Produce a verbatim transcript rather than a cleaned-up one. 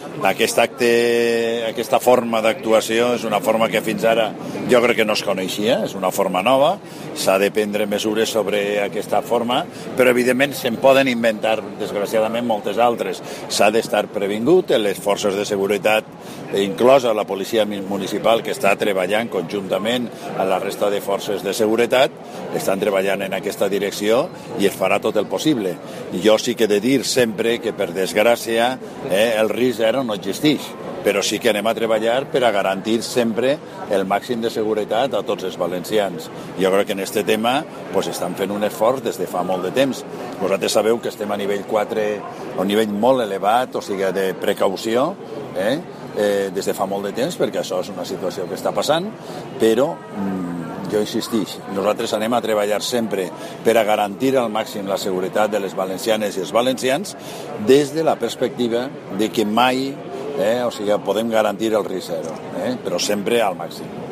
Aquest acte, aquesta forma d'actuació és una forma que fins ara jo crec que no es coneixia, és una forma nova, s'ha de prendre mesures sobre aquesta forma, però evidentment se'n poden inventar, desgraciadament, moltes altres. S'ha d'estar previngut, les forces de seguretat, inclosa la policia municipal, que està treballant conjuntament amb la resta de forces de seguretat, estan treballant en aquesta direcció i es farà tot el possible. Jo sí que he de dir sempre que, per desgràcia, eh, el risc zero no existeix, però sí que anem a treballar per a garantir sempre el màxim de seguretat a tots els valencians. Jo crec que en aquest tema pues, estan fent un esforç des de fa molt de temps. Vosaltres sabeu que estem a nivell quatre, a un nivell molt elevat, o sigui, de precaució, eh? Eh, des de fa molt de temps, perquè això és una situació que està passant, però mm, jo insistix, nosaltres anem a treballar sempre per a garantir al màxim la seguretat de les valencianes i els valencians des de la perspectiva de que mai eh, o sigui, podem garantir el risc zero, eh, però sempre al màxim.